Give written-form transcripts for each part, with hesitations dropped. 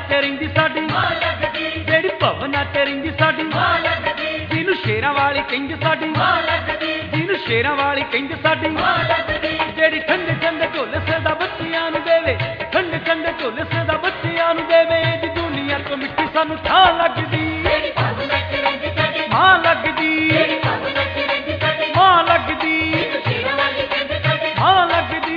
च रहिंदी साडी जेड़ी भवना च रहिंदी साडी जिन्नू शेरां वाली कहिंदे साडी जिन्नू शेरां वाली कहिंदे साडी जेड़ी ठंडे ठंडे ढोलसे दा बच्चियां नू देवे ठंडे ठंडे ढोलसे दा बच्चियां नू देवे जी दुनिया तो मिट्टी सानू थां लगदी मां लगदी मां लगदी मां लगदी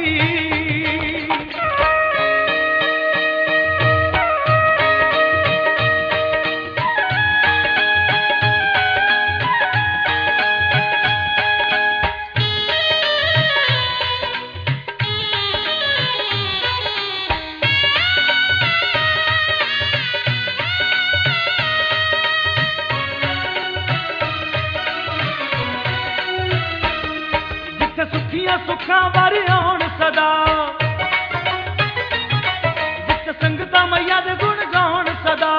सुखा वारी आउण सदा जित संगतां मैया दे गुण गाउण सदा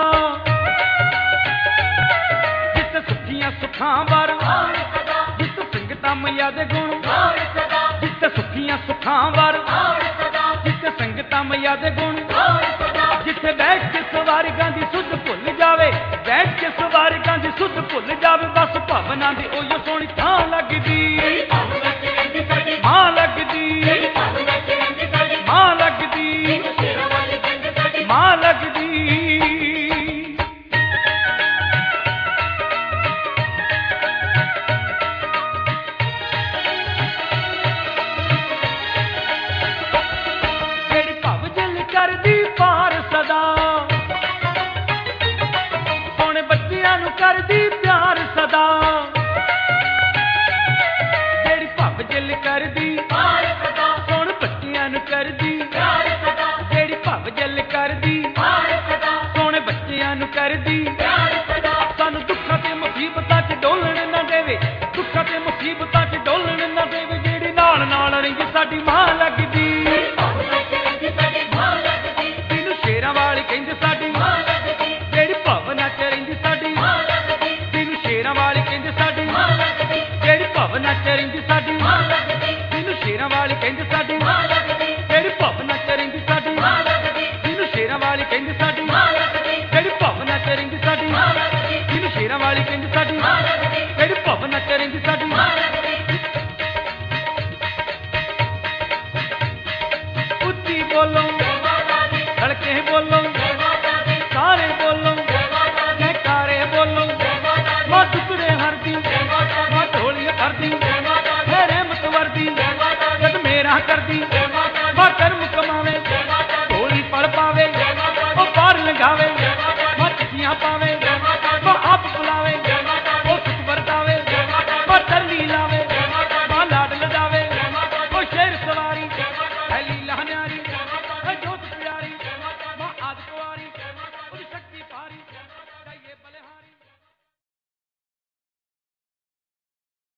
जित सुखियां सुखां वार जित संगतां मैया दे गुण जित सुखियां सुखां वार जित संगतां मैया दे गुण जिथे बैठ के सवारी गांधी सुध भुल जावे बैठ के सवारी गांधी सुध भुल जावे बस भावना दी ओयो सोहणी थां लगदी मां लगदी मां लगदी मां लगदी जेड़ी भव जल करदी पार सदा सोहणे बच्चियां नू करदी प्यार सदा जिल करदी सोहण बच्चियां नू करदी जेड़ी भव जल करदी सोहणे बच्चियां नू करदी सानू दुखां ते मुसीबतां च डोलण ना देवे दुखां ते मुसीबतां च डोलण ना देवे जेड़ी नाल नाल रहिंदी साडी मां लगदी जिन्नू शेरां वाली कहिंदे साडी जेड़ी भवना च रहिंदी साडी जिन्नू शेरां वाली कहिंदे साडी जेड़ी भवना च रहिंदी साडी जिन्नू शेरां वाली कहिंदे साडी जेड़ी भवना च रहिंदी साडी जिन्नू शेरां वाली कहिंदे साडी जेड़ी भवना च रहिंदी साडी जिन्नू शेरां वाली कहिंदे साडी जेड़ी भवना च रहिंदी साडी उच्ची बोलो धड़के बोलो सारे बोलो जयकारे बोलो मां टुकड़े हरदी मां ढोलियां भरदी जग मेरा करदी मां कर्म कमावे ढोली पड़ पावे ओ पार लगावे मां चिट्ठियां पावे मां आप बुलावे ओ सुख बरतावे मां तरली लावे मां लाड लदावे ओ शेर सवारी है लीला न्यारी।